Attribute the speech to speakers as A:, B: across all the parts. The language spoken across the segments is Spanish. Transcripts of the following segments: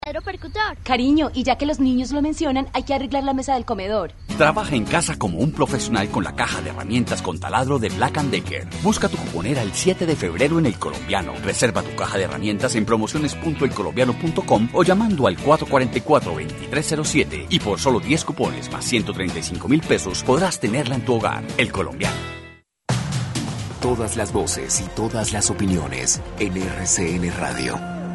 A: Percutor.
B: Cariño, y ya que los niños lo mencionan, hay que arreglar la mesa del comedor.
C: Trabaja en casa como un profesional con la caja de herramientas con taladro de Black & Decker. Busca tu cuponera el 7 de febrero en El Colombiano. Reserva tu caja de herramientas en promociones.elcolombiano.com o llamando al 444-2307 y por solo 10 cupones más 135.000 pesos podrás tenerla en tu hogar. El Colombiano.
D: Todas las voces y todas las opiniones en RCN Radio.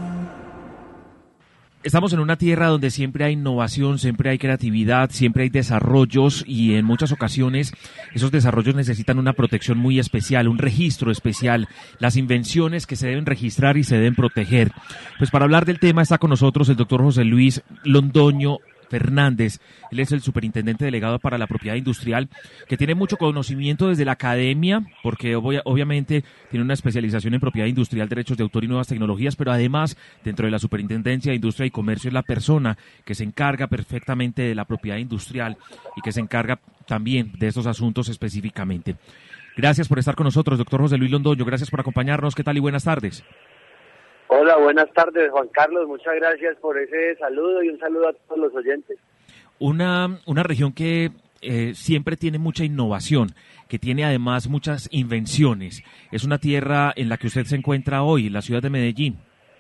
E: Estamos en una tierra donde siempre hay innovación, siempre hay creatividad, siempre hay desarrollos y en muchas ocasiones esos desarrollos necesitan una protección muy especial, un registro especial, las invenciones que se deben registrar y se deben proteger. Pues para hablar del tema está con nosotros el doctor José Luis Londoño Fernández. Él es el superintendente delegado para la propiedad industrial, que tiene mucho conocimiento desde la academia, porque obviamente tiene una especialización en propiedad industrial, derechos de autor y nuevas tecnologías, pero además dentro de la superintendencia de industria y comercio es la persona que se encarga perfectamente de la propiedad industrial y que se encarga también de estos asuntos específicamente. Gracias por estar con nosotros, doctor José Luis Londoño. Gracias por acompañarnos. ¿Qué tal y buenas tardes?
F: Hola, buenas tardes, Juan Carlos. Muchas gracias por ese saludo y un saludo a todos los oyentes.
E: Una región que siempre tiene mucha innovación, que tiene además muchas invenciones. Es una tierra en la que usted se encuentra hoy, la ciudad de Medellín.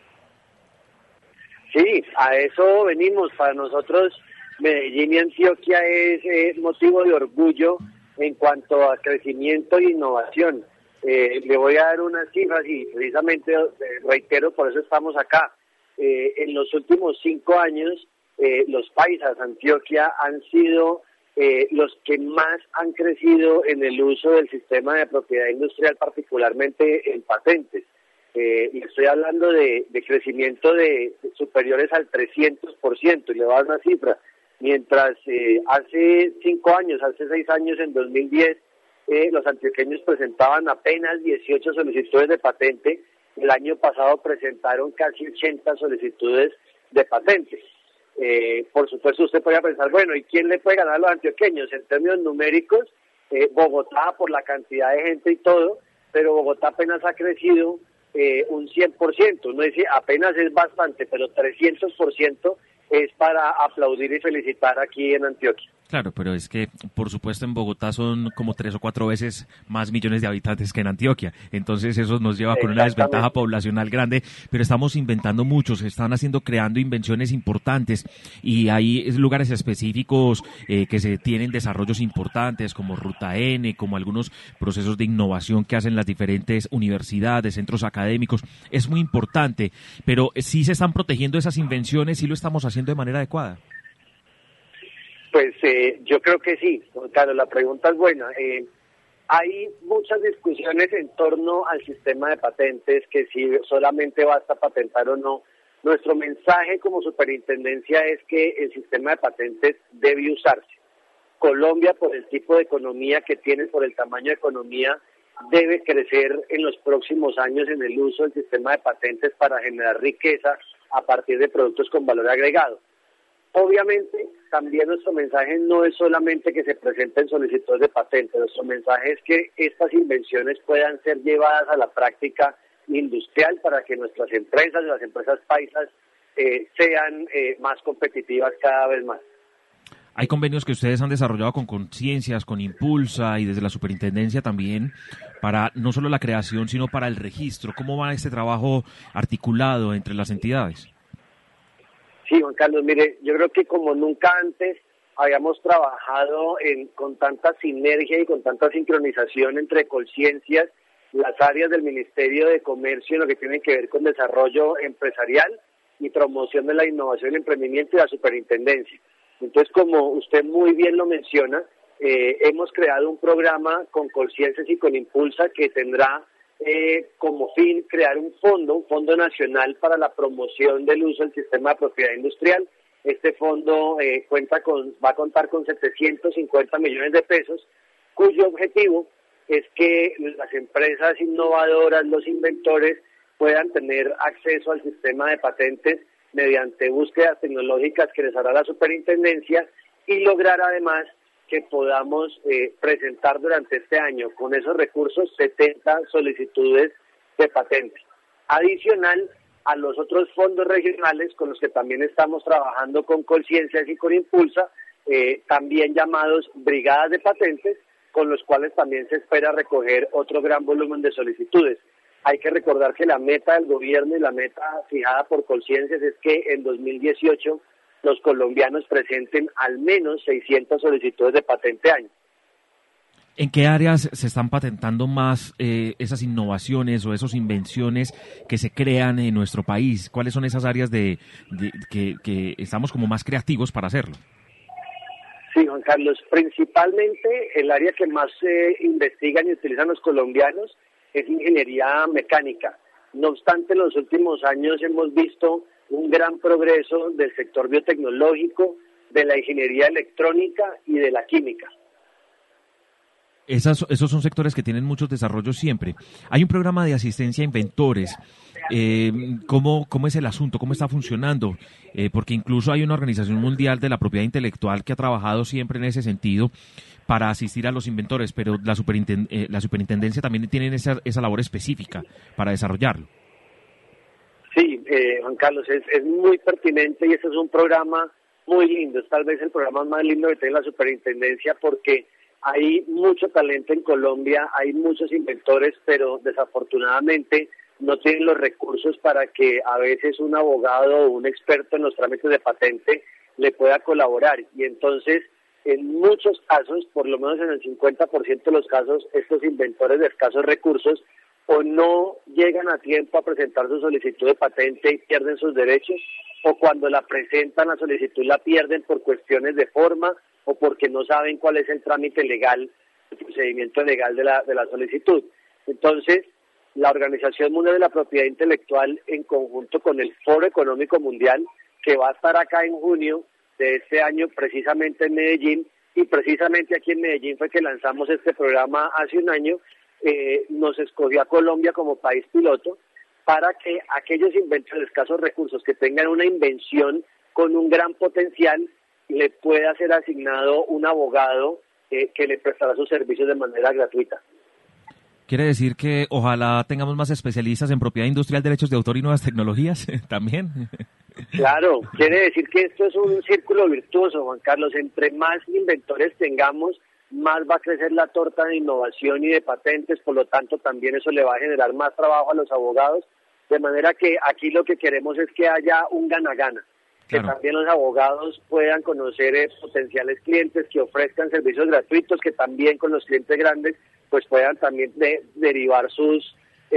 F: Sí, a eso venimos. Para nosotros, Medellín y Antioquia es motivo de orgullo en cuanto a crecimiento e innovación. Le voy a dar unas cifras y precisamente reitero, por eso estamos acá. En los últimos 5 años, los paisas, Antioquia, han sido los que más han crecido en el uso del sistema de propiedad industrial, particularmente en patentes. Y estoy hablando de crecimiento de superiores al 300%, y le voy a dar una cifra. Mientras hace 5 años, hace 6 años, en 2010, los antioqueños presentaban apenas 18 solicitudes de patente. El año pasado presentaron casi 80 solicitudes de patente. Por supuesto, usted podría pensar, bueno, ¿y quién le puede ganar a los antioqueños? En términos numéricos, Bogotá, por la cantidad de gente y todo, pero Bogotá apenas ha crecido un 100%. Uno dice, apenas es bastante, pero 300% es para aplaudir y felicitar aquí en Antioquia.
E: Claro, pero es que, por supuesto, en Bogotá son como 3 o 4 veces más millones de habitantes que en Antioquia. Entonces eso nos lleva con una desventaja poblacional grande, pero estamos inventando mucho, se están creando invenciones importantes y hay lugares específicos que se tienen desarrollos importantes como Ruta N, como algunos procesos de innovación que hacen las diferentes universidades, centros académicos. Es muy importante, pero sí se están protegiendo esas invenciones, sí lo estamos haciendo de manera adecuada.
F: Pues yo creo que sí, claro, la pregunta es buena. Hay muchas discusiones en torno al sistema de patentes, que si solamente basta patentar o no. Nuestro mensaje como superintendencia es que el sistema de patentes debe usarse. Colombia, por el tipo de economía que tiene, por el tamaño de economía, debe crecer en los próximos años en el uso del sistema de patentes para generar riqueza a partir de productos con valor agregado. Obviamente, también nuestro mensaje no es solamente que se presenten solicitudes de patente, nuestro mensaje es que estas invenciones puedan ser llevadas a la práctica industrial para que nuestras empresas, las empresas paisas, sean más competitivas cada vez más.
E: Hay convenios que ustedes han desarrollado con Conciencias, con Impulsa y desde la superintendencia también para no solo la creación, sino para el registro. ¿Cómo va este trabajo articulado entre las entidades?
F: Sí, Juan Carlos, mire, yo creo que como nunca antes habíamos trabajado con tanta sinergia y con tanta sincronización entre Conciencias, las áreas del Ministerio de Comercio en lo que tiene que ver con desarrollo empresarial y promoción de la innovación y el emprendimiento y la superintendencia. Entonces, como usted muy bien lo menciona, hemos creado un programa con Conciencias y con Impulsa que tendrá como fin crear un fondo nacional para la promoción del uso del sistema de propiedad industrial. Este fondo va a contar con 750 millones de pesos, cuyo objetivo es que las empresas innovadoras, los inventores, puedan tener acceso al sistema de patentes mediante búsquedas tecnológicas que les hará la superintendencia y lograr además que podamos presentar durante este año con esos recursos 70 solicitudes de patentes. Adicional, a los otros fondos regionales con los que también estamos trabajando con Colciencias y con Impulsa, también llamados brigadas de patentes, con los cuales también se espera recoger otro gran volumen de solicitudes. Hay que recordar que la meta del gobierno y la meta fijada por Colciencias es que en 2018 los colombianos presenten al menos 600 solicitudes de patente año.
E: ¿En qué áreas se están patentando más esas innovaciones o esas invenciones que se crean en nuestro país? ¿Cuáles son esas áreas que estamos como más creativos para hacerlo?
F: Sí, Juan Carlos, principalmente el área que más investigan y utilizan los colombianos es ingeniería mecánica. No obstante, en los últimos años hemos visto un gran progreso del sector biotecnológico, de la ingeniería electrónica y de la química.
E: Esos son sectores que tienen muchos desarrollos siempre. Hay un programa de asistencia a inventores. ¿Cómo es el asunto? ¿Cómo está funcionando? Porque incluso hay una organización mundial de la propiedad intelectual que ha trabajado siempre en ese sentido para asistir a los inventores, pero la superintendencia también tiene esa labor específica para desarrollarlo.
F: Sí, Juan Carlos, es muy pertinente y este es un programa muy lindo. Es tal vez el programa más lindo que tiene la superintendencia porque hay mucho talento en Colombia, hay muchos inventores, pero desafortunadamente no tienen los recursos para que a veces un abogado o un experto en los trámites de patente le pueda colaborar. Y entonces, en muchos casos, por lo menos en el 50% de los casos, estos inventores de escasos recursos o no llegan a tiempo a presentar su solicitud de patente y pierden sus derechos, o cuando la presentan la solicitud la pierden por cuestiones de forma o porque no saben cuál es el trámite legal, el procedimiento legal de la solicitud. Entonces, la Organización Mundial de la Propiedad Intelectual, en conjunto con el Foro Económico Mundial, que va a estar acá en junio de este año, precisamente en Medellín, y precisamente aquí en Medellín fue que lanzamos este programa hace un año, nos escogió a Colombia como país piloto para que aquellos inventores de escasos recursos que tengan una invención con un gran potencial le pueda ser asignado un abogado que le prestará sus servicios de manera gratuita.
E: ¿Quiere decir que ojalá tengamos más especialistas en propiedad industrial, derechos de autor y nuevas tecnologías también?
F: Claro, quiere decir que esto es un círculo virtuoso, Juan Carlos. Entre más inventores tengamos, más va a crecer la torta de innovación y de patentes, por lo tanto también eso le va a generar más trabajo a los abogados, de manera que aquí lo que queremos es que haya un gana-gana. Claro. Que también los abogados puedan conocer potenciales clientes que ofrezcan servicios gratuitos, que también con los clientes grandes pues puedan también derivar sus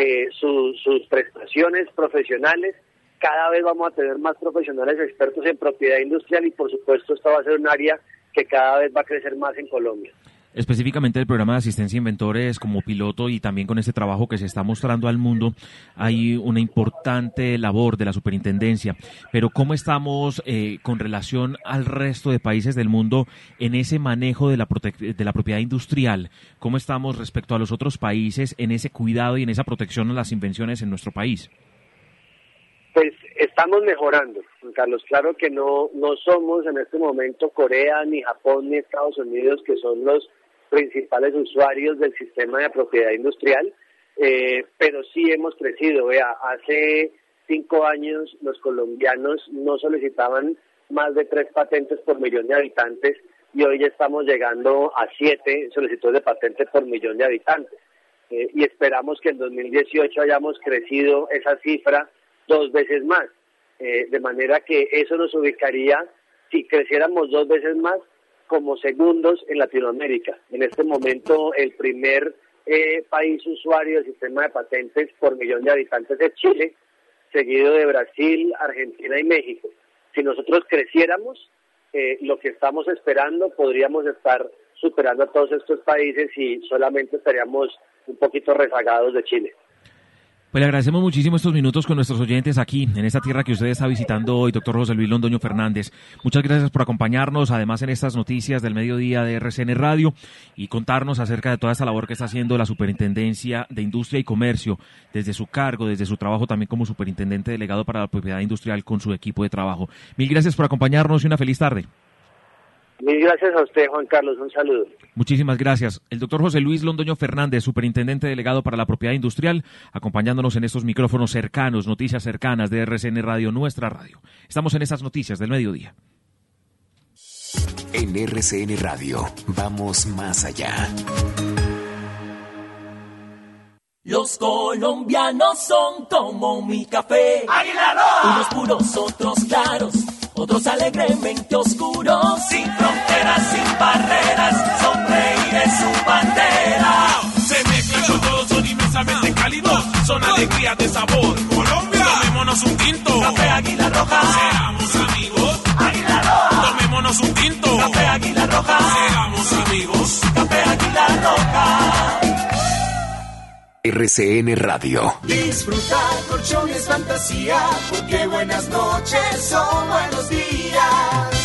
F: prestaciones profesionales. Cada vez vamos a tener más profesionales expertos en propiedad industrial y por supuesto esto va a ser un área que cada vez va a crecer más en Colombia.
E: Específicamente el programa de asistencia a inventores como piloto y también con este trabajo que se está mostrando al mundo, hay una importante labor de la superintendencia. Pero ¿cómo estamos con relación al resto de países del mundo en ese manejo de la propiedad industrial? ¿Cómo estamos respecto a los otros países en ese cuidado y en esa protección a las invenciones en nuestro país?
F: Pues estamos mejorando, Carlos. Claro que no somos en este momento Corea, ni Japón, ni Estados Unidos, que son los principales usuarios del sistema de propiedad industrial, pero sí hemos crecido. Vea, hace 5 años los colombianos no solicitaban más de 3 patentes por millón de habitantes y hoy ya estamos llegando a 7 solicitudes de patentes por millón de habitantes. Y esperamos que en 2018 hayamos crecido esa cifra 2 veces más, de manera que eso nos ubicaría, si creciéramos 2 veces más, como segundos en Latinoamérica. En este momento el primer país usuario del sistema de patentes por millón de habitantes es Chile, seguido de Brasil, Argentina y México. Si nosotros creciéramos, lo que estamos esperando, podríamos estar superando a todos estos países y solamente estaríamos un poquito rezagados de Chile.
E: Pues le agradecemos muchísimo estos minutos con nuestros oyentes aquí, en esta tierra que usted está visitando hoy, doctor José Luis Londoño Fernández. Muchas gracias por acompañarnos, además en estas noticias del mediodía de RCN Radio y contarnos acerca de toda esta labor que está haciendo la Superintendencia de Industria y Comercio, desde su cargo, desde su trabajo también como superintendente delegado para la propiedad industrial con su equipo de trabajo. Mil gracias por acompañarnos y una feliz tarde.
F: Mil gracias a usted, Juan Carlos. Un saludo.
E: Muchísimas gracias. El doctor José Luis Londoño Fernández, superintendente delegado para la propiedad industrial, acompañándonos en estos micrófonos cercanos, noticias cercanas de RCN Radio, nuestra radio. Estamos en esas noticias del mediodía.
D: En RCN Radio, vamos más allá.
A: Los colombianos son como mi café. ¡Águila Roja! Unos puros, otros claros, otros alegremente oscuros. Sin fronteras, sin barreras, sonreír es su bandera.
G: Se mezclan con todos, son inmensamente cálidos, son alegrías de sabor. Colombia, tomémonos un tinto.
A: Café Águila Roja.
G: Seamos amigos.
A: Águila Roja.
G: Tomémonos un tinto.
A: Café Águila Roja.
G: Seamos amigos.
A: Café Águila Roja.
D: RCN Radio.
A: Disfrutar colchones fantasía, porque buenas noches son buenos días.